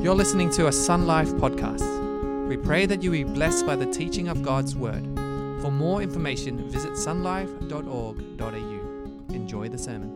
You're listening to a Sun Life podcast. We pray that you be blessed by the teaching of God's Word. For more information, visit sunlife.org.au. Enjoy the sermon.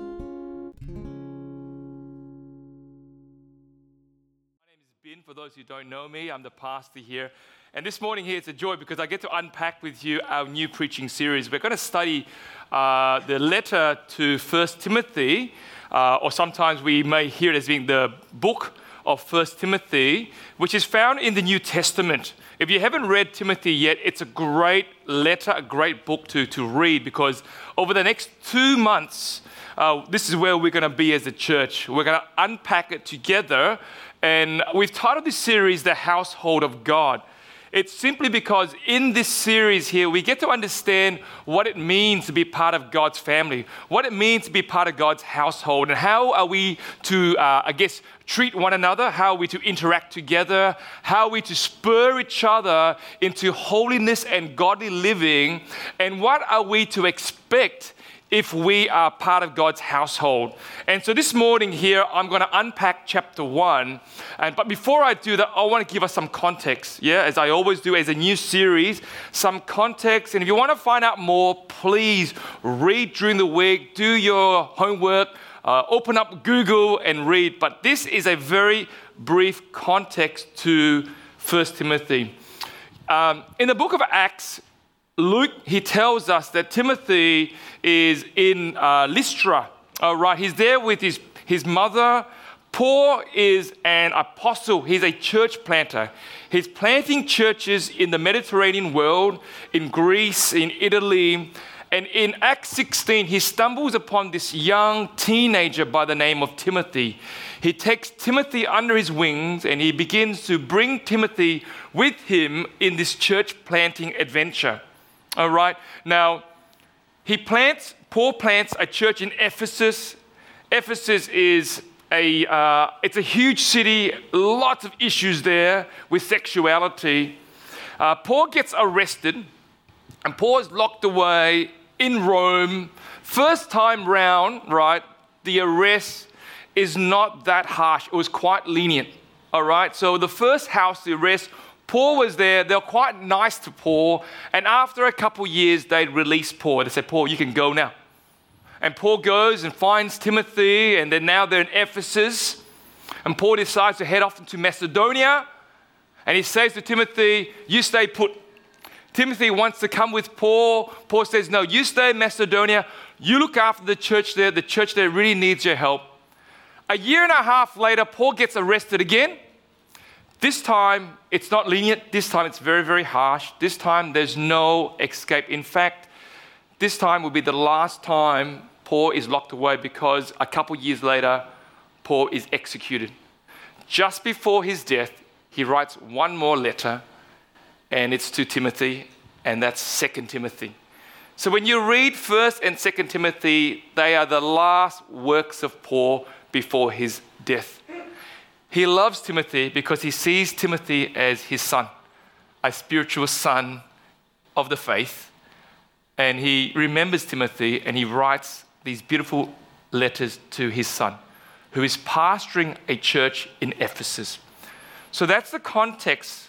My name is Ben. For those who don't know me, I'm the pastor here. And this morning here, it's a joy because I get to unpack with you our new preaching series. We're going to study the letter to 1 Timothy, or sometimes we may hear it as being the book of 1 Timothy, which is found in the New Testament. If you haven't read Timothy yet, it's a great letter, a great book to read, because over the next 2 months, this is where we're going to be as a church. We're going to unpack it together, and we've titled this series, The Household of God. It's simply because in this series here, we get to understand what it means to be part of God's family, what it means to be part of God's household, and how are we to, treat one another, how are we to interact together, how are we to spur each other into holiness and godly living, and what are we to expect if we are part of God's household. And so this morning here, I'm going to unpack chapter 1. But before I do that, I want to give us some context, as I always do as a new series, some context. And if you want to find out more, please read during the week, do your homework, open up Google and read. But this is a very brief context to 1 Timothy. In the book of Acts, Luke, he tells us that Timothy is in Lystra. All right, he's there with his mother. Paul is an apostle. He's a church planter. He's planting churches in the Mediterranean world, in Greece, in Italy. And in Acts 16, he stumbles upon this young teenager by the name of Timothy. He takes Timothy under his wings and he begins to bring Timothy with him in this church planting adventure. All right. Now, Paul plants a church in Ephesus. Ephesus is it's a huge city, lots of issues there with sexuality. Paul gets arrested, and Paul is locked away in Rome. First time round, right, the arrest is not that harsh. It was quite lenient. All right. So the first house, the arrest, Paul was there. They were quite nice to Paul. And after a couple of years, they released Paul. They said, Paul, you can go now. And Paul goes and finds Timothy, and then now they're in Ephesus. And Paul decides to head off into Macedonia. And he says to Timothy, you stay put. Timothy wants to come with Paul. Paul says, no, you stay in Macedonia. You look after the church there. The church there really needs your help. A year and a half later, Paul gets arrested again. This time, it's not lenient. This time, it's very, very harsh. This time, there's no escape. In fact, this time will be the last time Paul is locked away, because a couple years later, Paul is executed. Just before his death, he writes one more letter, and it's to Timothy, and that's 2 Timothy. So when you read 1 and 2 Timothy, they are the last works of Paul before his death. He loves Timothy because he sees Timothy as his son, a spiritual son of the faith. And he remembers Timothy, and he writes these beautiful letters to his son, who is pastoring a church in Ephesus. So that's the context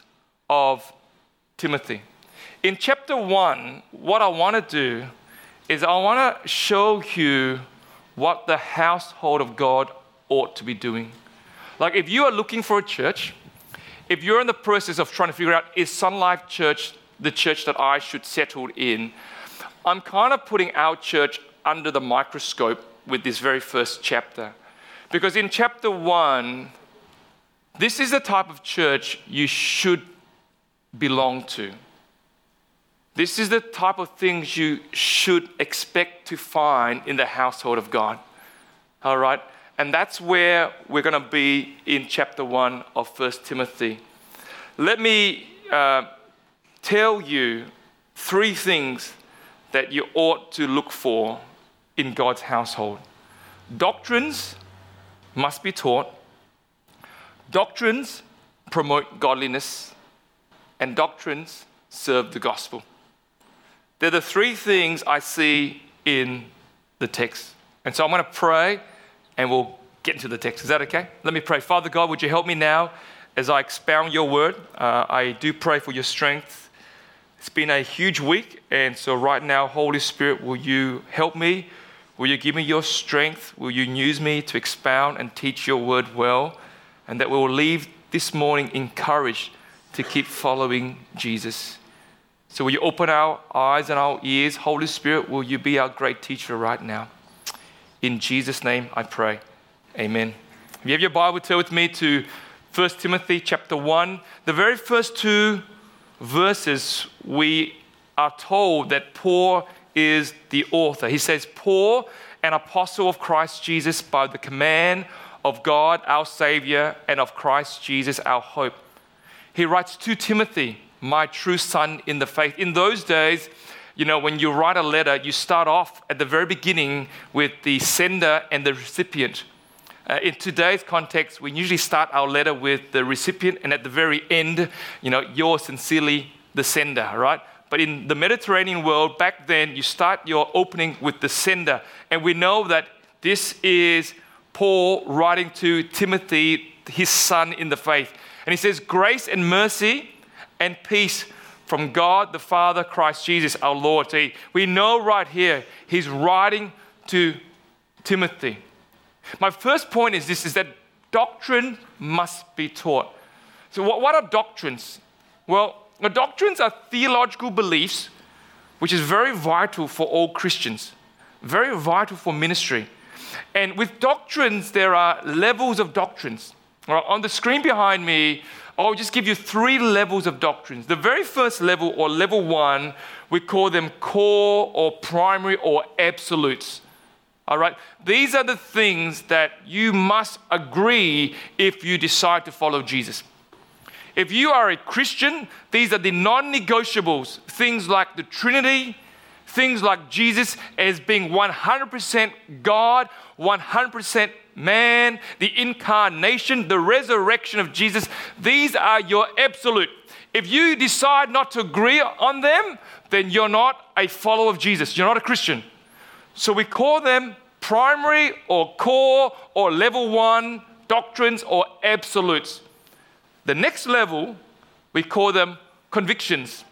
of Timothy. In chapter 1, what I want to do is I want to show you what the household of God ought to be doing. Like, if you are looking for a church, if you're in the process of trying to figure out, is Sun Life Church the church that I should settle in? I'm kind of putting our church under the microscope with this very first chapter. Because in chapter 1, this is the type of church you should belong to. This is the type of things you should expect to find in the household of God. All right? And that's where we're going to be in chapter 1 of 1 Timothy. Let me tell you 3 things that you ought to look for in God's household. Doctrines must be taught. Doctrines promote godliness. And doctrines serve the gospel. They're the 3 things I see in the text. And so I'm going to pray, and we'll get into the text. Is that okay? Let me pray. Father God, would you help me now as I expound your word? I do pray for your strength. It's been a huge week, and so right now, Holy Spirit, will you help me? Will you give me your strength? Will you use me to expound and teach your word well? And that we will leave this morning encouraged to keep following Jesus. So will you open our eyes and our ears? Holy Spirit, will you be our great teacher right now? In Jesus' name I pray. Amen. If you have your Bible, turn with me to 1 Timothy chapter 1. The very first two verses, we are told that Paul is the author. He says, Paul, an apostle of Christ Jesus, by the command of God, our Savior, and of Christ Jesus, our hope. He writes to Timothy, my true son in the faith. In those days, when you write a letter, you start off at the very beginning with the sender and the recipient. In today's context, we usually start our letter with the recipient, and at the very end, yours sincerely, the sender, right? But in the Mediterranean world, back then, you start your opening with the sender. And we know that this is Paul writing to Timothy, his son in the faith. And he says, grace and mercy and peace from God the Father, Christ Jesus, our Lord. So we know right here, he's writing to Timothy. My first point is this, is that doctrine must be taught. So what are doctrines? Well, doctrines are theological beliefs, which is very vital for all Christians, very vital for ministry. And with doctrines, there are levels of doctrines. On the screen behind me, I'll just give you 3 levels of doctrines. The very first level, or level 1, we call them core or primary or absolutes. All right? These are the things that you must agree if you decide to follow Jesus. If you are a Christian, these are the non-negotiables. Things like the Trinity, things like Jesus as being 100% God, 100% man, the incarnation, the resurrection of Jesus. These are your absolute. If you decide not to agree on them, then you're not a follower of Jesus. You're not a Christian. So we call them primary or core or level 1 doctrines or absolutes. The next level, we call them convictions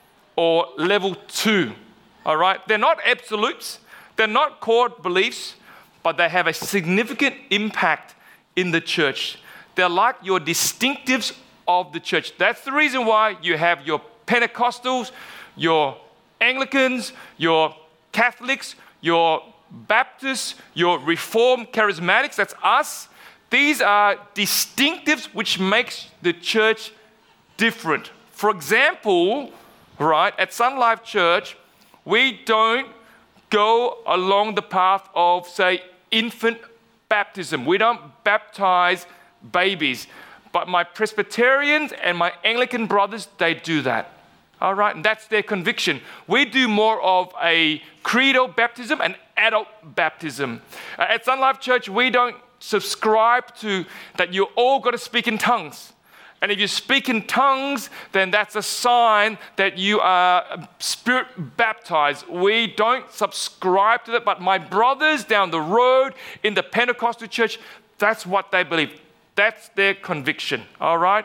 or level 2. All right? They're not absolutes. They're not core beliefs, but they have a significant impact in the church. They're like your distinctives of the church. That's the reason why you have your Pentecostals, your Anglicans, your Catholics, your Baptists, your Reformed Charismatics. That's us. These are distinctives which makes the church different. For example, right, at Sun Life Church, we don't go along the path of, say, infant baptism. We don't baptize babies. But my Presbyterians and my Anglican brothers, they do that. All right, and that's their conviction. We do more of a creedal baptism, an adult baptism. At Sun Life Church, we don't subscribe to that you all got to speak in tongues. And if you speak in tongues, then that's a sign that you are spirit baptized. We don't subscribe to that, but my brothers down the road in the Pentecostal church, that's what they believe. That's their conviction, all right?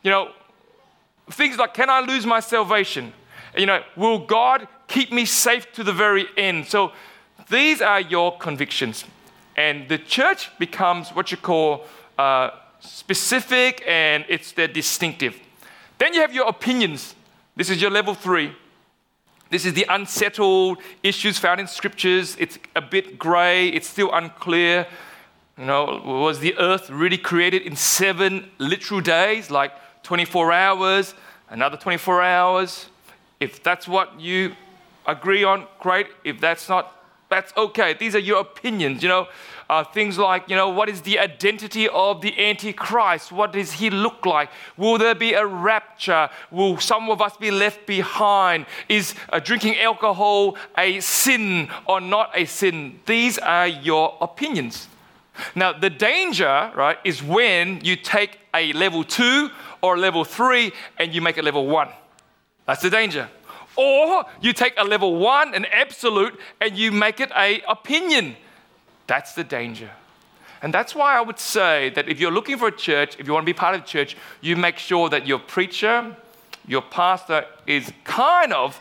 Things like, can I lose my salvation? Will God keep me safe to the very end? So these are your convictions. And the church becomes what you call specific, and it's their distinctive. Then you have your opinions. This is your level 3. This is the unsettled issues found in scriptures. It's a bit gray. It's still unclear. Was the earth really created in 7 literal days, like 24 hours, another 24 hours? If that's what you agree on, great. If that's not, that's okay. These are your opinions, things like, what is the identity of the Antichrist? What does he look like? Will there be a rapture? Will some of us be left behind? Is drinking alcohol a sin or not a sin? These are your opinions. Now, the danger, right, is when you take a level 2 or level 3 and you make it level 1. That's the danger. Or you take a level 1, an absolute, and you make it an opinion. That's the danger. And that's why I would say that if you're looking for a church, if you want to be part of a church, you make sure that your preacher, your pastor is kind of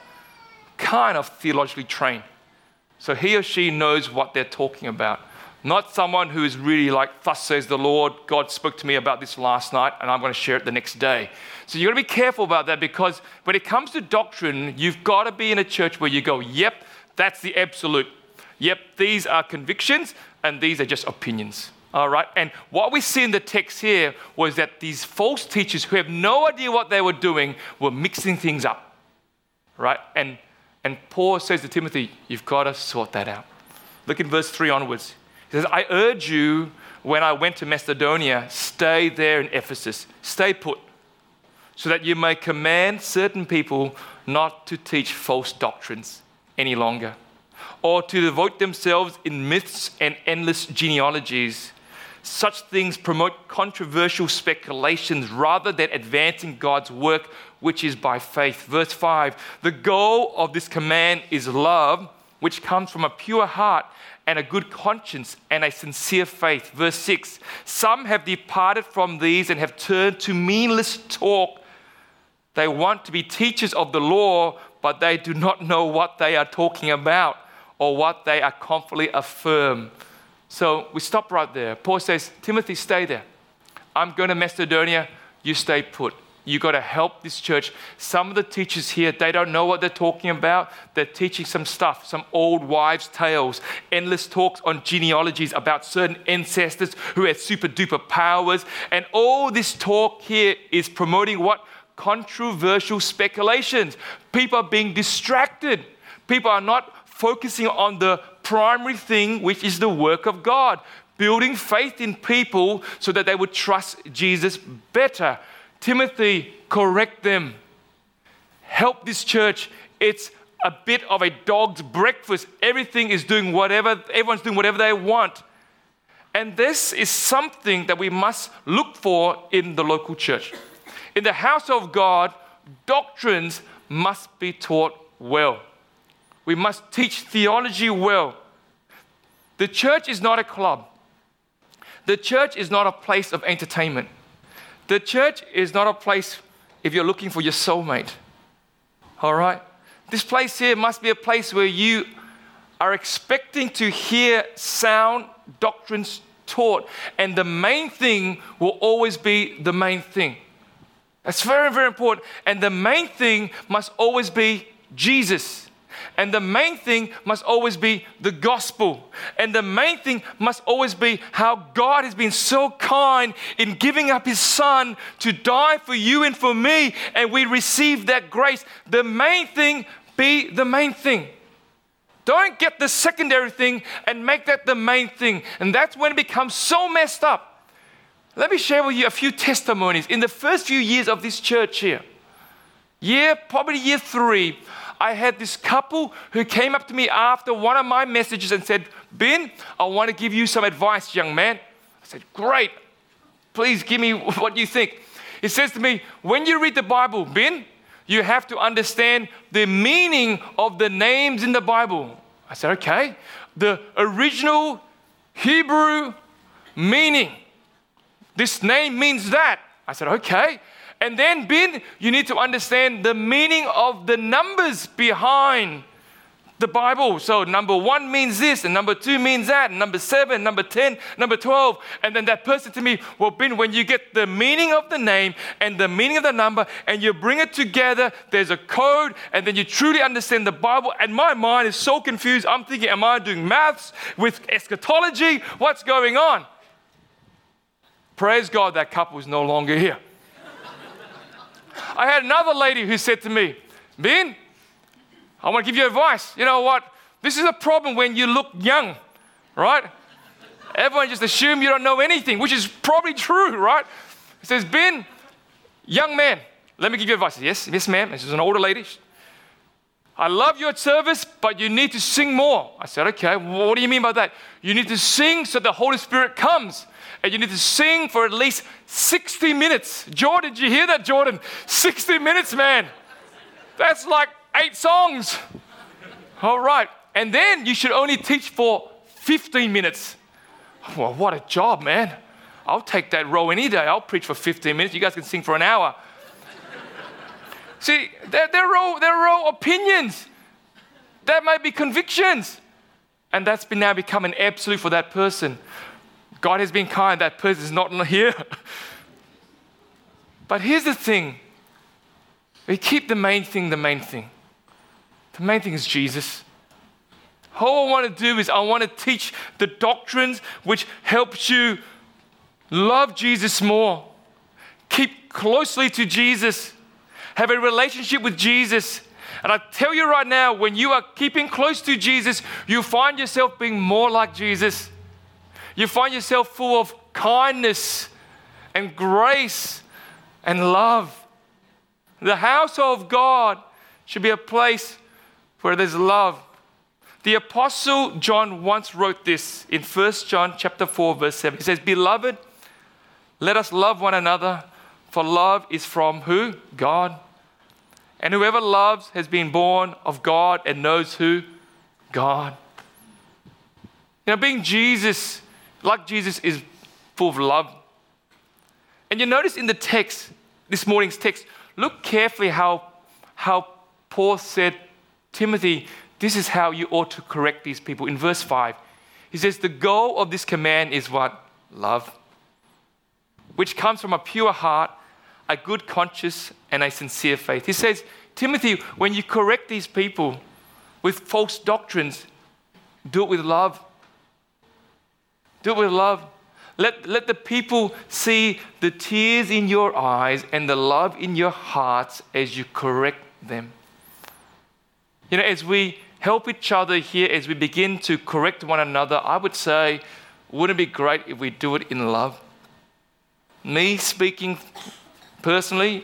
theologically trained. So he or she knows what they're talking about. Not someone who is really like, thus says the Lord, God spoke to me about this last night and I'm going to share it the next day. So you've got to be careful about that, because when it comes to doctrine, you've got to be in a church where you go, yep, that's the absolute. Yep, these are convictions and these are just opinions. All right. And what we see in the text here was that these false teachers who have no idea what they were doing were mixing things up. Right. And Paul says to Timothy, you've got to sort that out. Look in verse 3 onwards. He says, I urge you, when I went to Macedonia, stay there in Ephesus. Stay put, so that you may command certain people not to teach false doctrines any longer, or to devote themselves in myths and endless genealogies. Such things promote controversial speculations rather than advancing God's work, which is by faith. Verse 5, the goal of this command is love, which comes from a pure heart and a good conscience and a sincere faith. Verse 6, some have departed from these and have turned to meaningless talk. They want to be teachers of the law, but they do not know what they are talking about or what they are confidently affirm. So we stop right there. Paul says, Timothy, stay there. I'm going to Macedonia. You stay put. You got to help this church. Some of the teachers here, they don't know what they're talking about. They're teaching some stuff, some old wives' tales, endless talks on genealogies about certain ancestors who had super duper powers. And all this talk here is promoting what? Controversial speculations. People are being distracted. People are not focusing on the primary thing, which is the work of God, building faith in people so that they would trust Jesus better. Timothy, correct them. Help this church. It's a bit of a dog's breakfast. Everyone's doing whatever they want. And this is something that we must look for in the local church. In the house of God, doctrines must be taught well. We must teach theology well. The church is not a club. The church is not a place of entertainment. The church is not a place if you're looking for your soulmate. All right? This place here must be a place where you are expecting to hear sound doctrines taught, and the main thing will always be the main thing. That's very, very important. And the main thing must always be Jesus. And the main thing must always be the gospel. And the main thing must always be how God has been so kind in giving up his son to die for you and for me. And we receive that grace. The main thing be the main thing. Don't get the secondary thing and make that the main thing. And that's when it becomes so messed up. Let me share with you a few testimonies. In the first few years of this church here, probably year 3, I had this couple who came up to me after one of my messages and said, Ben, I want to give you some advice, young man. I said, great. Please give me what you think. He says to me, when you read the Bible, Ben, you have to understand the meaning of the names in the Bible. I said, okay. The original Hebrew meaning. This name means that. I said, okay. And then, Ben, you need to understand the meaning of the numbers behind the Bible. So number 1 means this, and number 2 means that, and number 7, number 10, number 12. And then that person to me, well, Ben, when you get the meaning of the name and the meaning of the number and you bring it together, there's a code, and then you truly understand the Bible. And my mind is so confused. I'm thinking, am I doing maths with eschatology? What's going on? Praise God, that couple is no longer here. I had another lady who said to me, Ben, I want to give you advice. You know what? This is a problem when you look young, right? Everyone just assumes you don't know anything, which is probably true, right? He says, Ben, young man, let me give you advice. Yes, ma'am. This is an older lady. I love your service, but you need to sing more. I said, okay, what do you mean by that? You need to sing so the Holy Spirit comes. And you need to sing for at least 60 minutes. Jordan, did you hear that, Jordan? 60 minutes, man. That's like 8 songs. All right. And then you should only teach for 15 minutes. Well, what a job, man. I'll take that role any day. I'll preach for 15 minutes. You guys can sing for an hour. See, they're all opinions. That might be convictions. And that's now become an absolute for that person. God has been kind. That person is not here. But here's the thing. We keep the main thing the main thing. The main thing is Jesus. All I want to do is I want to teach the doctrines which helps you love Jesus more. Keep closely to Jesus. Have a relationship with Jesus. And I tell you right now, when you are keeping close to Jesus, you find yourself being more like Jesus. You find yourself full of kindness and grace and love. The household of God should be a place where there's love. The Apostle John once wrote this in 1 John chapter 4, verse 7. He says, "Beloved, let us love one another, for love is from who? God. And whoever loves has been born of God and knows who? God." You know, being Jesus, like Jesus, is full of love. And you notice in the text, this morning's text, look carefully how Paul said, Timothy, this is how you ought to correct these people. In verse 5, he says, the goal of this command is what? Love, which comes from a pure heart, a good conscience, and a sincere faith. He says, Timothy, when you correct these people with false doctrines, do it with love. Do it with love. Let the people see the tears in your eyes and the love in your hearts as you correct them. You know, as we help each other here, as we begin to correct one another, I would say, wouldn't it be great if we do it in love? Me speaking personally,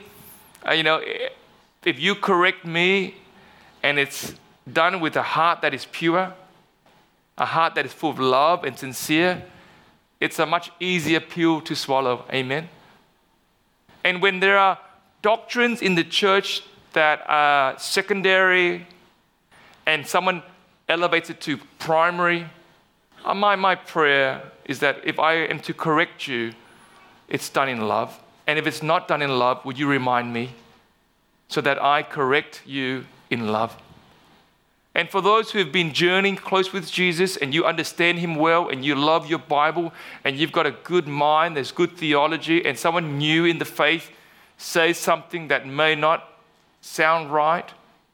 if you correct me and it's done with a heart that is pure, a heart that is full of love and sincere, it's a much easier pill to swallow. Amen. And when there are doctrines in the church that are secondary and someone elevates it to primary, my prayer is that if I am to correct you, it's done in love. And if it's not done in love, would you remind me so that I correct you in love? And for those who have been journeying close with Jesus and you understand him well and you love your Bible and you've got a good mind, there's good theology, and someone new in the faith says something that may not sound right,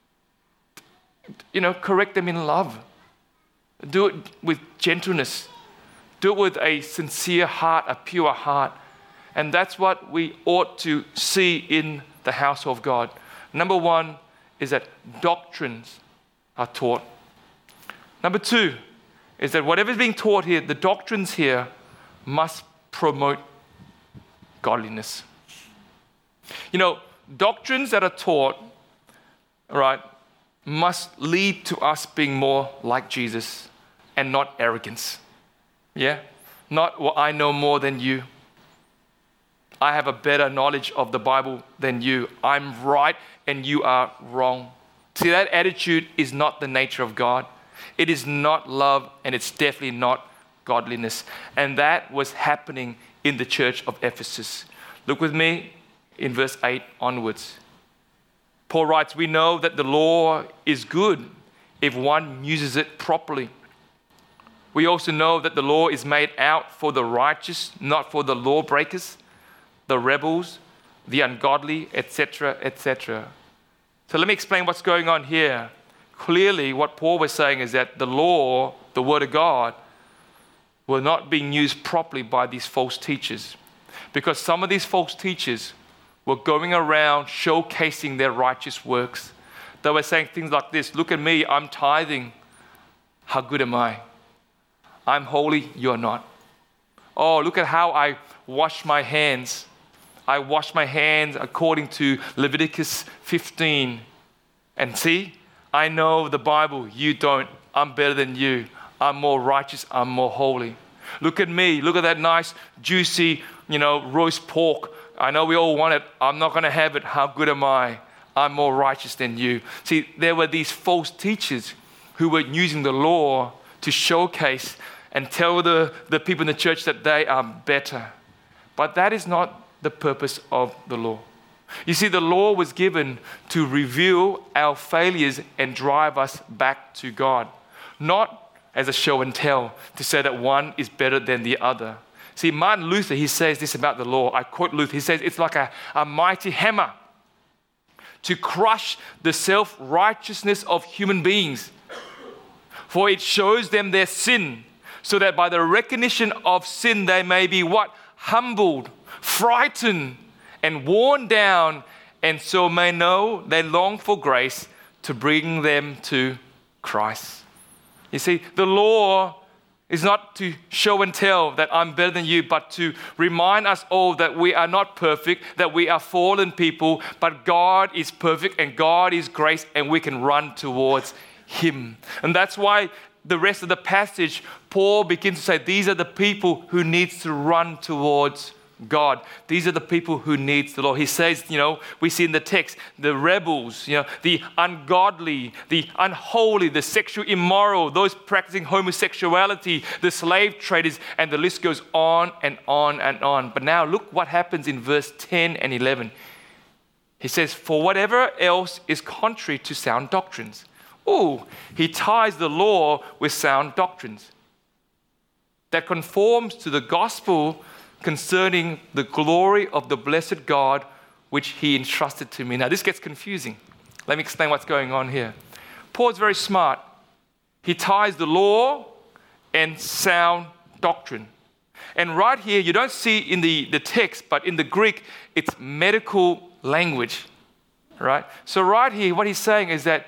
correct them in love. Do it with gentleness. Do it with a sincere heart, a pure heart. And that's what we ought to see in the house of God. Number one is that doctrines are taught. Number two is that whatever is being taught here, the doctrines here must promote godliness. Doctrines that are taught, right, must lead to us being more like Jesus and not arrogance. Yeah? Not, well, I know more than you. I have a better knowledge of the Bible than you. I'm right and you are wrong. See, that attitude is not the nature of God. It is not love, and it's definitely not godliness. And that was happening in the church of Ephesus. Look with me in verse 8 onwards. Paul writes, we know that the law is good if one uses it properly. We also know that the law is made out for the righteous, not for the lawbreakers, the rebels, the ungodly, etc., etc. So let me explain what's going on here. Clearly, what Paul was saying is that the law, the word of God, were not being used properly by these false teachers. Because some of these false teachers were going around showcasing their righteous works. They were saying things like this, look at me, I'm tithing. How good am I? I'm holy, you're not. Oh, look at how I wash my hands. I wash my hands according to Leviticus 15. And see, I know the Bible, you don't. I'm better than you. I'm more righteous, I'm more holy. Look at me, look at that nice, juicy, roast pork. I know we all want it. I'm not going to have it. How good am I? I'm more righteous than you. See, there were these false teachers who were using the law to showcase and tell the people in the church that they are better. But that is not the purpose of the law. You see, the law was given to reveal our failures and drive us back to God, not as a show and tell to say that one is better than the other. See, Martin Luther, he says this about the law. I quote Luther. He says, it's like a mighty hammer to crush the self-righteousness of human beings. For it shows them their sin, so that by the recognition of sin they may be what? Humbled, frightened, and worn down, and so may know they long for grace to bring them to Christ. You see, the law is not to show and tell that I'm better than you, but to remind us all that we are not perfect, that we are fallen people, but God is perfect and God is grace, and we can run towards Him. And that's why the rest of the passage, Paul begins to say, these are the people who need to run towards God. These are the people who need the law. He says, we see in the text, the rebels, the ungodly, the unholy, the sexual immoral, those practicing homosexuality, the slave traders, and the list goes on and on and on. But now look what happens in verse 10 and 11. He says, for whatever else is contrary to sound doctrines. He ties the law with sound doctrines that conforms to the gospel concerning the glory of the blessed God, which He entrusted to me. Now, this gets confusing. Let me explain what's going on here. Paul's very smart. He ties the law and sound doctrine. And right here, you don't see in the text, but in the Greek, it's medical language, right? So right here, what he's saying is that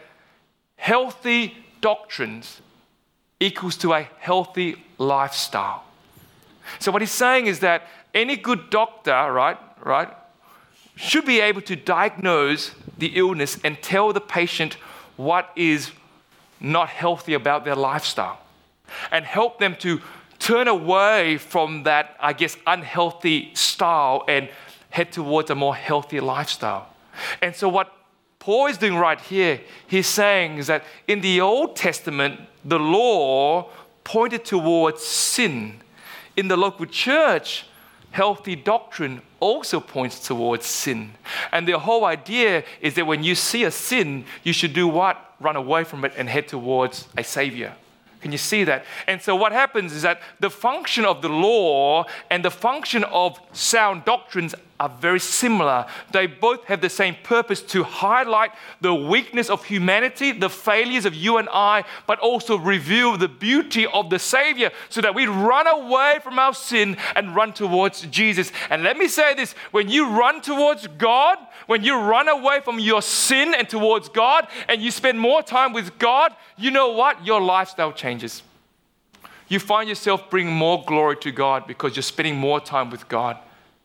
healthy doctrines equals to a healthy lifestyle. So what he's saying is that any good doctor, right, should be able to diagnose the illness and tell the patient what is not healthy about their lifestyle and help them to turn away from that, unhealthy style and head towards a more healthy lifestyle. And so what Paul is doing right here, he's saying is that in the Old Testament, the law pointed towards sin. In the local church, healthy doctrine also points towards sin. And the whole idea is that when you see a sin, you should do what? Run away from it and head towards a Savior. Can you see that? And so what happens is that the function of the law and the function of sound doctrines are very similar. They both have the same purpose to highlight the weakness of humanity, the failures of you and I, but also reveal the beauty of the Savior so that we run away from our sin and run towards Jesus. And let me say this, when you run towards God, when you run away from your sin and towards God, and you spend more time with God, you know what? Your lifestyle changes. You find yourself bringing more glory to God because you're spending more time with God.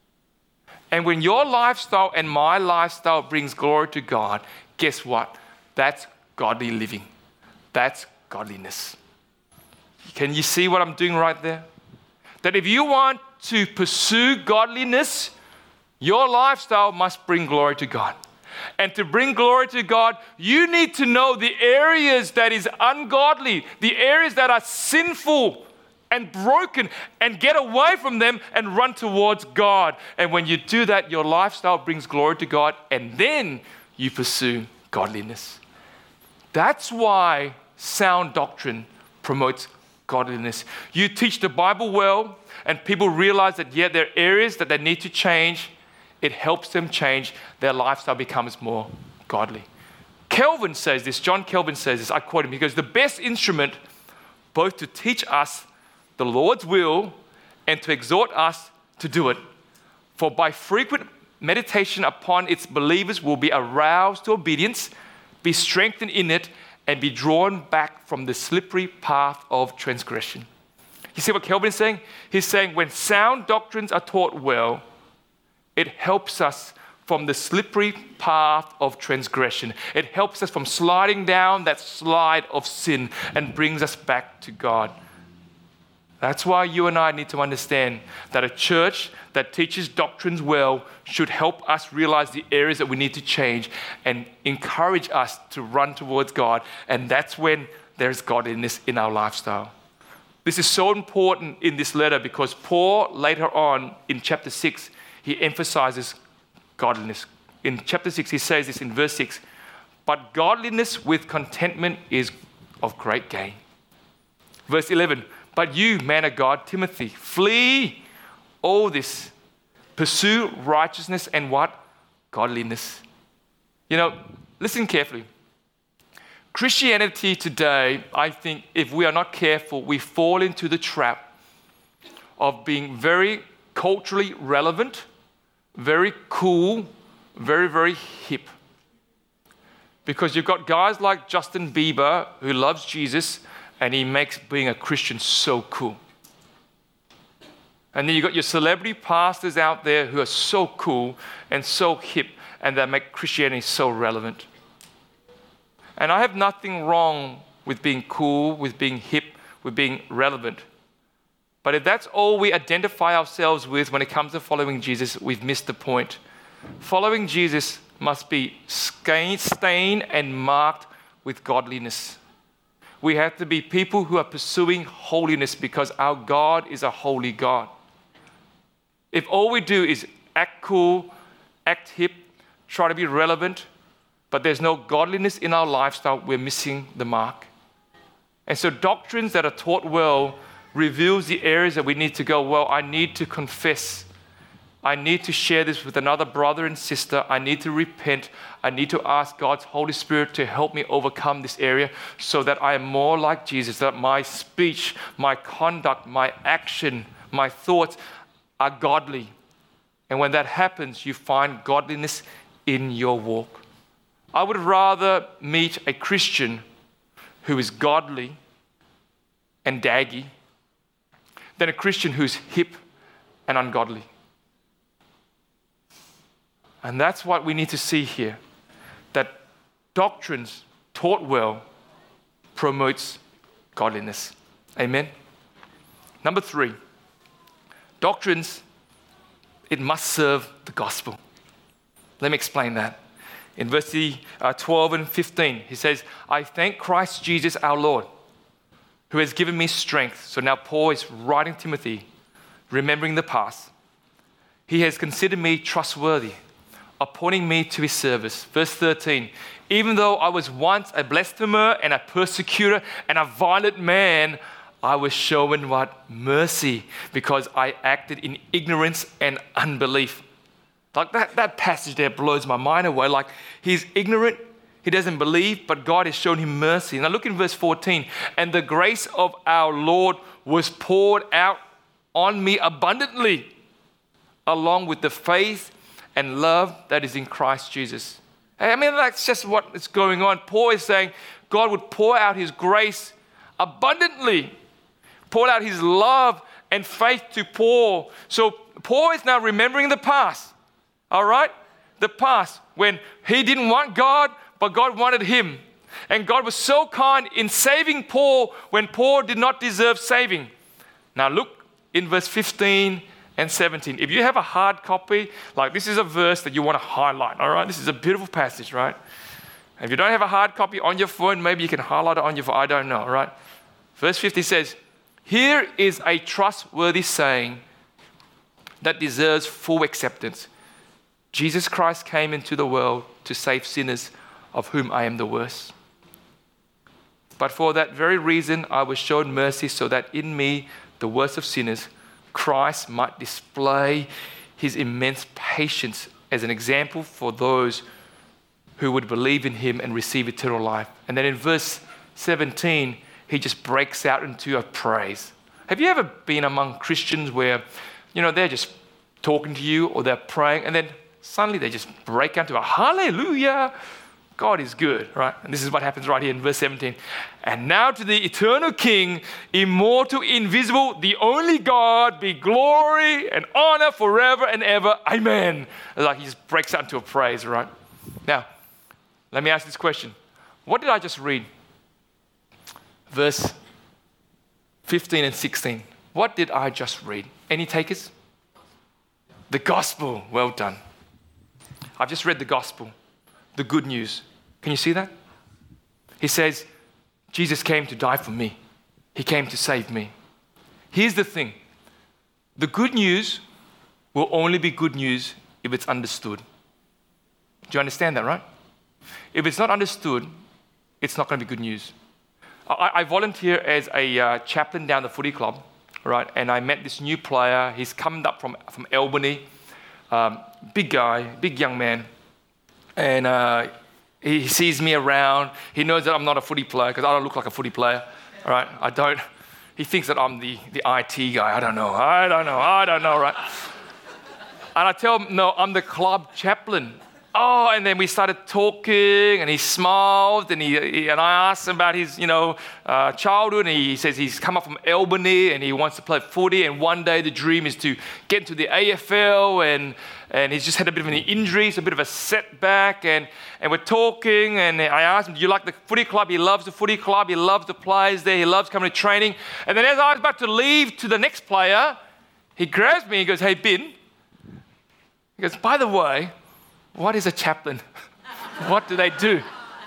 And when your lifestyle and my lifestyle brings glory to God, guess what? That's godly living. That's godliness. Can you see what I'm doing right there? That if you want to pursue godliness, your lifestyle must bring glory to God. And to bring glory to God, you need to know the areas that is ungodly, the areas that are sinful and broken, and get away from them and run towards God. And when you do that, your lifestyle brings glory to God, and then you pursue godliness. That's why sound doctrine promotes godliness. You teach the Bible well, and people realize that, there are areas that they need to change. It helps them change. Their lifestyle becomes more godly. Calvin says this, John Calvin says this, I quote him, he goes, the best instrument both to teach us the Lord's will and to exhort us to do it. For by frequent meditation upon its believers will be aroused to obedience, be strengthened in it, and be drawn back from the slippery path of transgression. You see what Calvin is saying? He's saying when sound doctrines are taught well, it helps us from the slippery path of transgression. It helps us from sliding down that slide of sin and brings us back to God. That's why you and I need to understand that a church that teaches doctrines well should help us realize the areas that we need to change and encourage us to run towards God. And that's when there's godliness in our lifestyle. This is so important in this letter because Paul, later on in chapter 6, he emphasizes godliness. In chapter 6, he says this in verse 6, but godliness with contentment is of great gain. Verse 11, but you, man of God, Timothy, flee all this. Pursue righteousness and what? Godliness. Listen carefully. Christianity today, I think, if we are not careful, we fall into the trap of being very culturally relevant, very cool, very, very hip. Because you've got guys like Justin Bieber who loves Jesus and he makes being a Christian so cool. And then you've got your celebrity pastors out there who are so cool and so hip and they make Christianity so relevant. And I have nothing wrong with being cool, with being hip, with being relevant. But if that's all we identify ourselves with when it comes to following Jesus, we've missed the point. Following Jesus must be stained and marked with godliness. We have to be people who are pursuing holiness because our God is a holy God. If all we do is act cool, act hip, try to be relevant, but there's no godliness in our lifestyle, we're missing the mark. And so doctrines that are taught well reveals the areas that we need to go, well, I need to confess. I need to share this with another brother and sister. I need to repent. I need to ask God's Holy Spirit to help me overcome this area so that I am more like Jesus, that my speech, my conduct, my action, my thoughts are godly. And when that happens, you find godliness in your walk. I would rather meet a Christian who is godly and daggy than a Christian who's hip and ungodly. And that's what we need to see here, that doctrines taught well promotes godliness. Amen? Number 3, doctrines, it must serve the gospel. Let me explain that. In verse 12 and 15, he says, I thank Christ Jesus our Lord, who has given me strength. So now Paul is writing Timothy, remembering the past. He has considered me trustworthy, appointing me to his service. Verse 13, even though I was once a blasphemer and a persecutor and a violent man, I was shown what? Mercy, because I acted in ignorance and unbelief. Like that passage there blows my mind away. Like he's ignorant, he doesn't believe, but God has shown him mercy. Now look in verse 14. And the grace of our Lord was poured out on me abundantly, along with the faith and love that is in Christ Jesus. I mean, that's just what is going on. Paul is saying God would pour out his grace abundantly, pour out his love and faith to Paul. So Paul is now remembering the past. All right? The past when he didn't want God, but God wanted him. And God was so kind in saving Paul when Paul did not deserve saving. Now look in verse 15 and 17. If you have a hard copy, like this is a verse that you want to highlight. All right? This is a beautiful passage, right? If you don't have a hard copy on your phone, maybe you can highlight it on your phone. I don't know, right? Verse 50 says, here is a trustworthy saying that deserves full acceptance. Jesus Christ came into the world to save sinners, of whom I am the worst. But for that very reason, I was shown mercy so that in me, the worst of sinners, Christ might display his immense patience as an example for those who would believe in him and receive eternal life. And then in verse 17, he just breaks out into a praise. Have you ever been among Christians where, they're just talking to you or they're praying and then suddenly they just break out into a hallelujah. God is good, right? And this is what happens right here in verse 17. And now to the eternal King, immortal, invisible, the only God, be glory and honor forever and ever. Amen. It's like he just breaks out into a praise, right? Now, let me ask this question. What did I just read? Verse 15 and 16. What did I just read? Any takers? The gospel. Well done. I've just read the gospel, the good news. Can you see that? He says, Jesus came to die for me. He came to save me. Here's the thing. The good news will only be good news if it's understood. Do you understand that, right? If it's not understood, it's not going to be good news. I volunteer as a chaplain down the footy club, right? And I met this new player. He's come up from Albany. Big guy, big young man. And he sees me around. He knows that I'm not a footy player because I don't look like a footy player, all right? I don't. He thinks that I'm the IT guy. I don't know, right? And I tell him, no, I'm the club chaplain. Oh, and then we started talking, and he smiled, and and I asked him about his, childhood, and he says he's come up from Albany, and he wants to play footy, and one day the dream is to get into the AFL, and he's just had a bit of an injury, so a bit of a setback, and we're talking, and I asked him, do you like the footy club? He loves the footy club, he loves the players there, he loves coming to training, and then as I was about to leave to the next player, he grabs me and goes, hey, Bin, he goes, by the way, what is a chaplain? What do they do?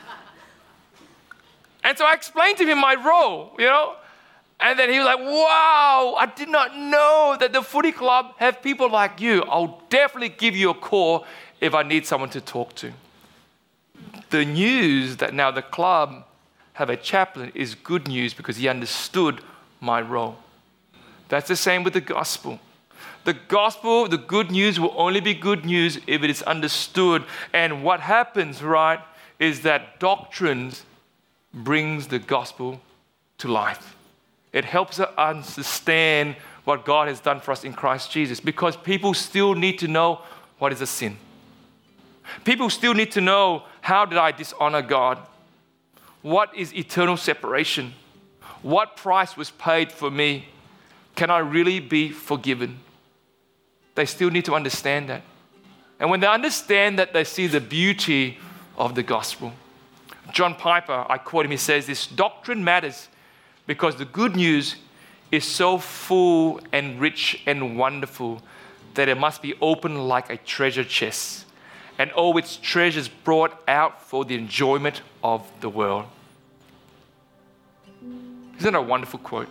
And so I explained to him my role, and then he was like, wow, I did not know that the footy club have people like you. I'll definitely give you a call if I need someone to talk to. The news that now the club have a chaplain is good news because he understood my role. That's the same with the gospel. The gospel, the good news, will only be good news if it is understood. And what happens, right, is that doctrines brings the gospel to life. It helps us understand what God has done for us in Christ Jesus, because people still need to know what is a sin. People still need to know, how did I dishonor God? What is eternal separation? What price was paid for me? Can I really be forgiven? They still need to understand that. And when they understand that, they see the beauty of the gospel. John Piper, I quote him, he says this, doctrine matters because the good news is so full and rich and wonderful that it must be opened like a treasure chest and all its treasures brought out for the enjoyment of the world. Isn't that a wonderful quote?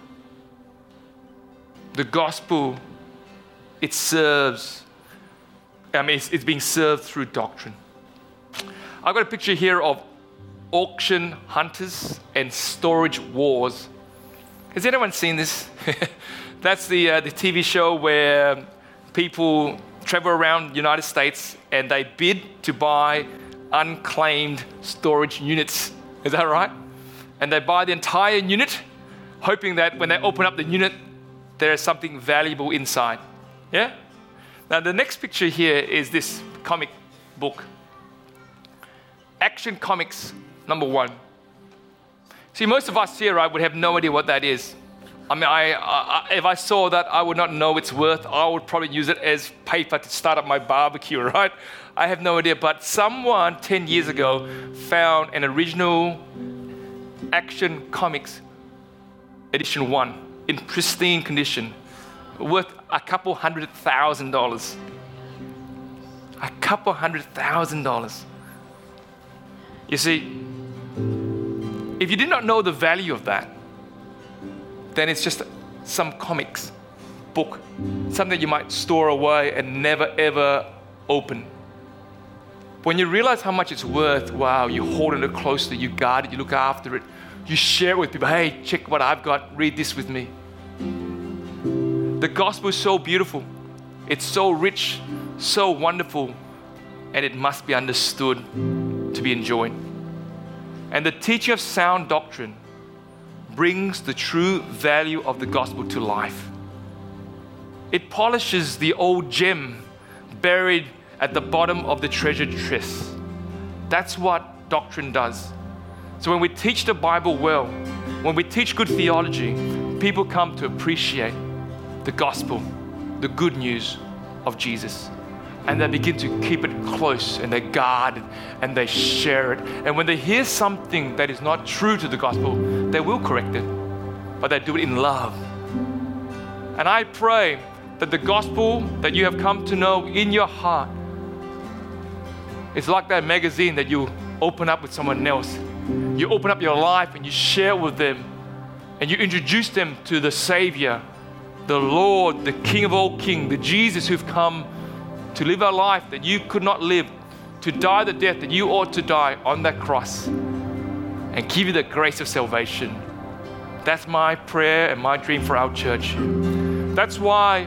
The gospel, it serves, it's being served through doctrine. I've got a picture here of auction hunters and storage wars. Has anyone seen this? That's the TV show where people travel around the United States and they bid to buy unclaimed storage units. Is that right? And they buy the entire unit, hoping that when they open up the unit, there is something valuable inside. Yeah? Now, the next picture here is this comic book. Action Comics #1. See, most of us here, right, would have no idea what that is. I mean, if I saw that, I would not know its worth. I would probably use it as paper to start up my barbecue, right? I have no idea. But someone 10 years ago found an original Action Comics edition 1 in pristine condition, worth a couple $100,000. A couple $100,000. You see, if you did not know the value of that, then it's just some comics book, something you might store away and never ever open. When you realize how much it's worth, wow, you hold it closely, you guard it, you look after it, you share it with people. Hey, check what I've got, read this with me. The gospel is so beautiful. It's so rich, so wonderful, and it must be understood to be enjoyed. And the teaching of sound doctrine brings the true value of the gospel to life. It polishes the old gem buried at the bottom of the treasure chest. That's what doctrine does. So when we teach the Bible well, when we teach good theology, people come to appreciate the gospel, the good news of Jesus. And they begin to keep it close and they guard it and they share it. And when they hear something that is not true to the gospel, they will correct it, but they do it in love. And I pray that the gospel that you have come to know in your heart is like that magazine that you open up with someone else. You open up your life and you share with them and you introduce them to the Savior the Lord, the King of all kings, the Jesus who've come to live a life that you could not live, to die the death that you ought to die on that cross, and give you the grace of salvation. That's my prayer and my dream for our church. That's why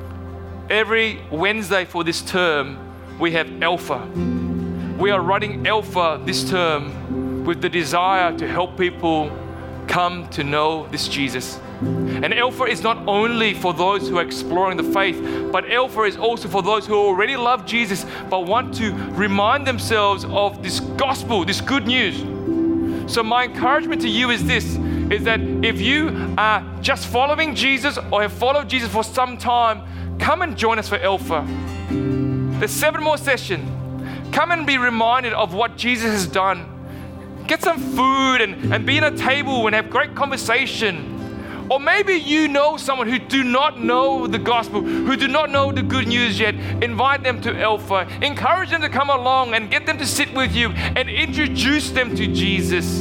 every Wednesday for this term, we have Alpha. We are running Alpha this term with the desire to help people come to know this Jesus. And Alpha is not only for those who are exploring the faith, but Alpha is also for those who already love Jesus but want to remind themselves of this gospel, this good news. So my encouragement to you is this, is that if you are just following Jesus or have followed Jesus for some time, come and join us for Alpha. There's 7 more sessions. Come and be reminded of what Jesus has done. Get some food and be at a table and have great conversation. Or maybe you know someone who do not know the gospel, who do not know the good news yet. Invite them to Alpha. Encourage them to come along and get them to sit with you and introduce them to Jesus.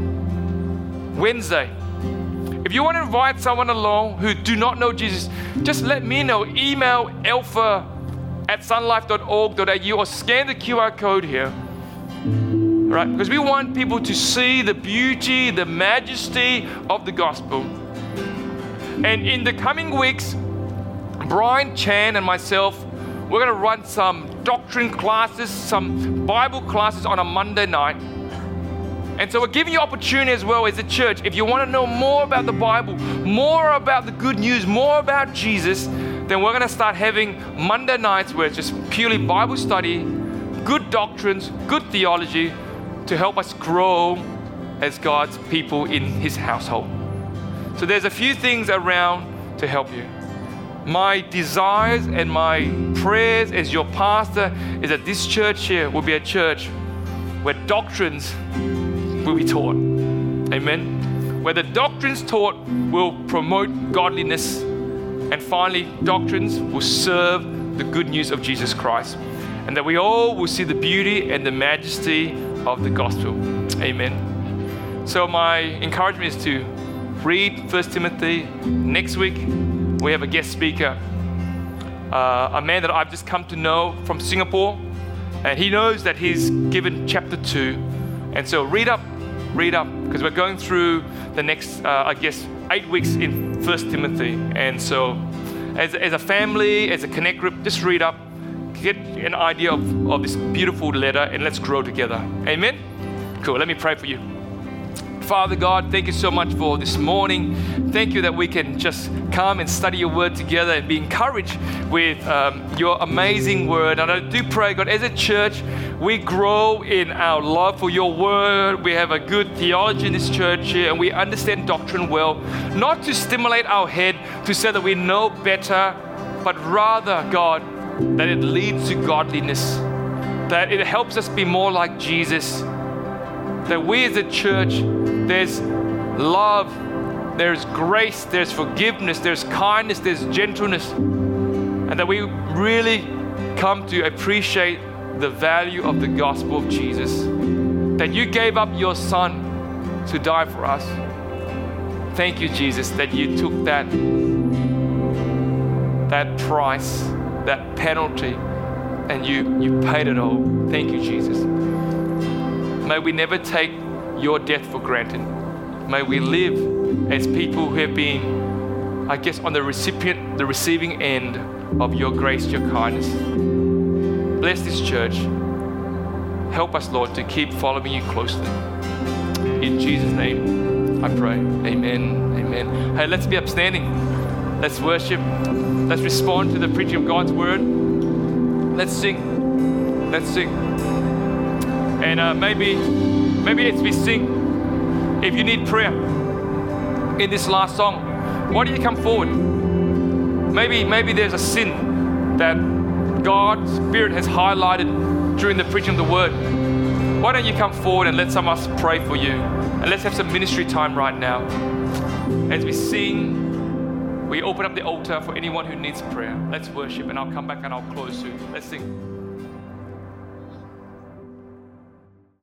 Wednesday. If you want to invite someone along who do not know Jesus, just let me know. Email alpha@sunlife.org.au or scan the QR code here. Right? Because we want people to see the beauty, the majesty of the gospel. And in the coming weeks, Brian Chan and myself, we're going to run some doctrine classes, some Bible classes on a Monday night. And so we're giving you opportunity as well as a church. If you want to know more about the Bible, more about the good news, more about Jesus, then we're going to start having Monday nights where it's just purely Bible study, good doctrines, good theology to help us grow as God's people in His household. So there's a few things around to help you. My desires and my prayers as your pastor is that this church here will be a church where doctrines will be taught. Amen. Where the doctrines taught will promote godliness, and finally, doctrines will serve the good news of Jesus Christ, and that we all will see the beauty and the majesty of the gospel. Amen. So my encouragement is to read 1 Timothy. Next week, we have a guest speaker, a man that I've just come to know from Singapore, and he knows that he's given chapter 2. And so read up, because we're going through the next, 8 weeks in 1 Timothy. And so as a family, as a connect group, just read up, get an idea of this beautiful letter, and let's grow together. Amen? Cool, let me pray for you. Father God, thank you so much for this morning. Thank you that we can just come and study your word together and be encouraged with your amazing word. And I do pray, God, as a church, we grow in our love for your word. We have a good theology in this church here, and we understand doctrine well, not to stimulate our head to say that we know better, but rather, God, that it leads to godliness, that it helps us be more like Jesus, that we as a church, there's love, there's grace, there's forgiveness, there's kindness, there's gentleness, and that we really come to appreciate the value of the gospel of Jesus, that you gave up your son to die for us. Thank you, Jesus, that you took that price, that penalty, and you paid it all. Thank you, Jesus. May we never take your death for granted. May we live as people who have been, on the receiving end of your grace, your kindness. Bless this church. Help us, Lord, to keep following you closely. In Jesus' name, I pray. Amen. Amen. Hey, let's be upstanding. Let's worship. Let's respond to the preaching of God's word. Let's sing. Let's sing. And maybe as we sing, if you need prayer in this last song, why don't you come forward? Maybe there's a sin that God's Spirit has highlighted during the preaching of the word. Why don't you come forward and let some of us pray for you? And let's have some ministry time right now. As we sing, we open up the altar for anyone who needs prayer. Let's worship, and I'll come back and I'll close soon. Let's sing.